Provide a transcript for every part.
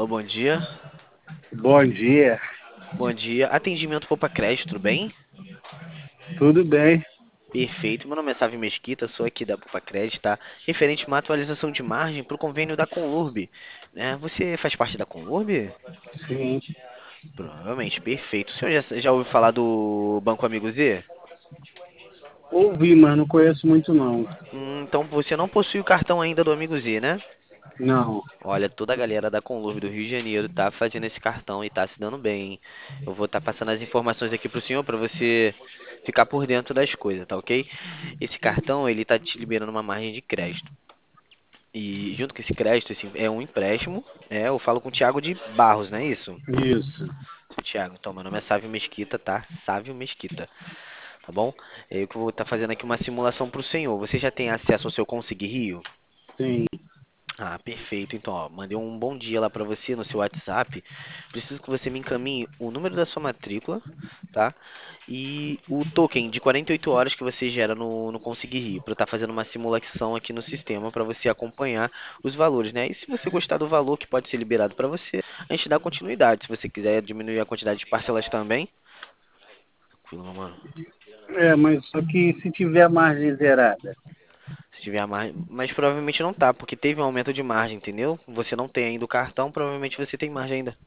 Alô, bom dia. Bom dia, Bom dia. Atendimento Poupa Crédito, tudo bem? tudo bem? Perfeito. Meu nome é Sávio Mesquita, sou aqui da Poupa Crédito, tá? Referente a uma atualização de margem para o convênio da Conlurb. Né? Você faz parte da Conlurb? Sim. Provavelmente, perfeito. O senhor já ouviu falar do Banco Amigo Z? Ouvi, mas não conheço muito não. Então você não possui o cartão ainda do Amigo Z, né? Não. Olha, toda a galera da Conlurb do Rio de Janeiro tá fazendo esse cartão e tá se dando bem. Eu vou estar passando as informações aqui pro senhor para você ficar por dentro das coisas, tá ok? Esse cartão, ele tá te liberando uma margem de crédito. E junto com esse crédito, esse é um empréstimo, eu falo com o Thiago de Barros, não é isso? Isso. Seu Thiago, então, meu nome é Sávio Mesquita, tá? Sávio Mesquita, tá bom? É eu que vou estar fazendo aqui uma simulação pro senhor. Você já tem acesso ao seu Conseguir Rio? Sim. Ah, perfeito. Então, ó, mandei um bom dia lá pra você no seu WhatsApp. Preciso que você me encaminhe o número da sua matrícula, tá? E o token de 48 horas que você gera no Conseguir Rio, para eu estar fazendo uma simulação aqui no sistema para você acompanhar os valores, né? E se você gostar do valor que pode ser liberado para você, a gente dá continuidade. Se você quiser diminuir a quantidade de parcelas também, tranquilo, meu mano. Mas só que se tiver margem zerada, Se tiver a margem, mas provavelmente não tá, porque teve um aumento de margem, entendeu? Você não tem ainda o cartão, provavelmente você tem margem ainda.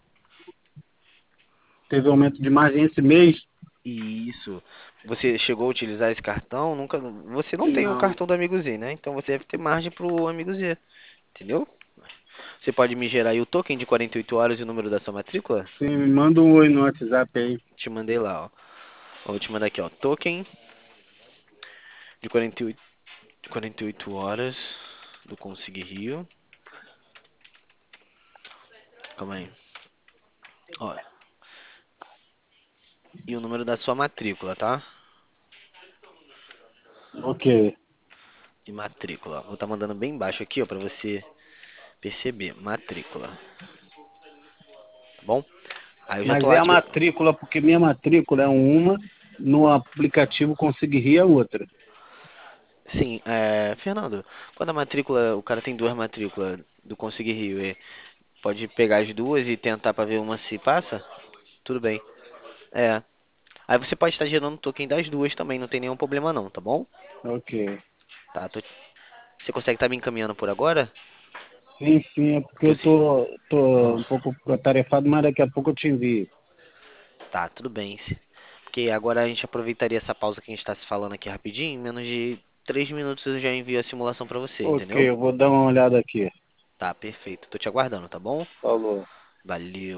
teve aumento de margem esse mês? Isso. Você chegou a utilizar esse cartão? Nunca. Você não tem o Não. cartão do Amigo Z, né? Então você deve ter margem pro Amigo Z, entendeu? Você pode me gerar aí o token de 48 horas e o número da sua matrícula? Sim, me manda um oi no WhatsApp aí. Te mandei lá, ó. Vou te mandar aqui, ó. Token de 48 horas do Conseguir Rio. Calma aí. Ó. E o número da sua matrícula, tá? Ok. De matrícula. Vou estar mandando bem baixo aqui, ó, pra você perceber. Matrícula. Tá bom? Aí eu já tô Mas é lá a te. matrícula, porque minha matrícula é uma, no aplicativo Conseguir Rir é outra. Sim, Fernando, quando a matrícula, o cara tem duas matrículas do Conseguir Rio, pode pegar as duas e tentar pra ver uma se passa? Tudo bem. É. Aí você pode estar gerando token das duas também, não tem nenhum problema não, tá bom? Ok. Tá, você consegue estar me encaminhando por agora? Sim, sim, é porque Que eu eu se- tô Ah, um pouco atarefado, mas daqui a pouco eu te envio. tá, tudo bem. Porque agora a gente aproveitaria essa pausa que a gente tá se falando aqui rapidinho, em menos de 3 minutos eu já envio a simulação pra você, Ok, entendeu? eu vou dar uma olhada aqui. Tá, perfeito. Tô te aguardando, tá bom? Falou. Valeu.